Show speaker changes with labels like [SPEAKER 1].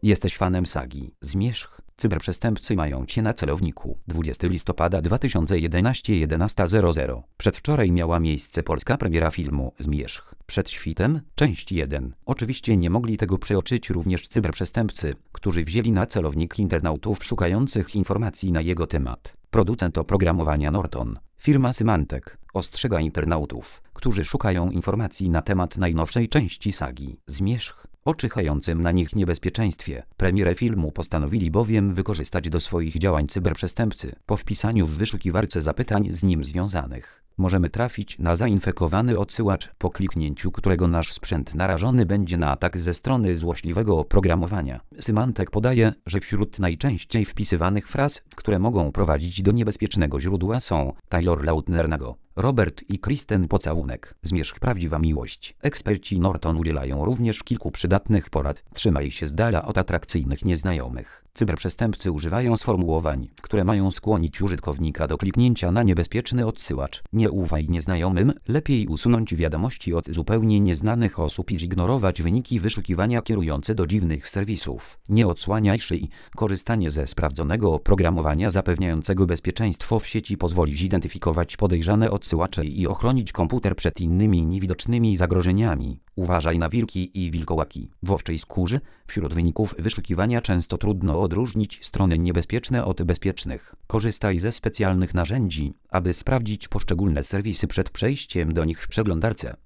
[SPEAKER 1] Jesteś fanem sagi Zmierzch? Cyberprzestępcy mają cię na celowniku. 20 listopada 2011 11:00. Przedwczoraj miała miejsce polska premiera filmu Zmierzch. Przed świtem, część 1. Oczywiście nie mogli tego przeoczyć również cyberprzestępcy, którzy wzięli na celownik internautów szukających informacji na jego temat. Producent oprogramowania Norton, firma Symantec, ostrzega internautów, którzy szukają informacji na temat najnowszej części sagi Zmierzch, o czyhającym na nich niebezpieczeństwie. Premierę filmu postanowili bowiem wykorzystać do swoich działań cyberprzestępcy. Po wpisaniu w wyszukiwarce zapytań z nim związanych, możemy trafić na zainfekowany odsyłacz, po kliknięciu którego nasz sprzęt narażony będzie na atak ze strony złośliwego oprogramowania. Symantec podaje, że wśród najczęściej wpisywanych fraz, które mogą prowadzić do niebezpiecznego źródła, są Taylor Lautner nago, Robert i Kristen pocałunek, Zmierzch prawdziwa miłość. Eksperci Norton udzielają również kilku przydatnych porad. Trzymaj się z dala od atrakcyjnych nieznajomych. Cyberprzestępcy używają sformułowań, które mają skłonić użytkownika do kliknięcia na niebezpieczny odsyłacz. Nie ufaj nieznajomym, lepiej usunąć wiadomości od zupełnie nieznanych osób i zignorować wyniki wyszukiwania kierujące do dziwnych serwisów. Nie odsłaniaj szyi. Korzystanie ze sprawdzonego oprogramowania zapewniającego bezpieczeństwo w sieci pozwoli zidentyfikować podejrzane odsyłacze i ochronić komputer przed innymi niewidocznymi zagrożeniami. Uważaj na wilki i wilkołaki. W owczej skórze, wśród wyników wyszukiwania często trudno odróżnić strony niebezpieczne od bezpiecznych. Korzystaj ze specjalnych narzędzi, aby sprawdzić poszczególne serwisy przed przejściem do nich w przeglądarce.